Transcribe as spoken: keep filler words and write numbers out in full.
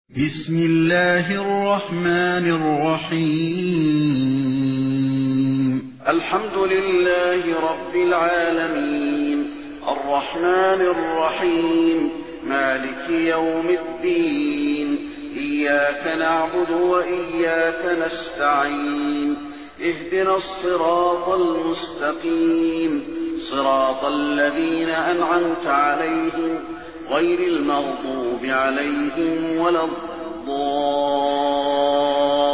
بسم الله الرحمن الرحيم الحمد لله رب العالمين الرحمن الرحيم مالك يوم الدين إياك نعبد وإياك نستعين اهدنا الصراط المستقيم صراط الذين أنعمت عليهم غير المغضوب عليهم ولا الضالين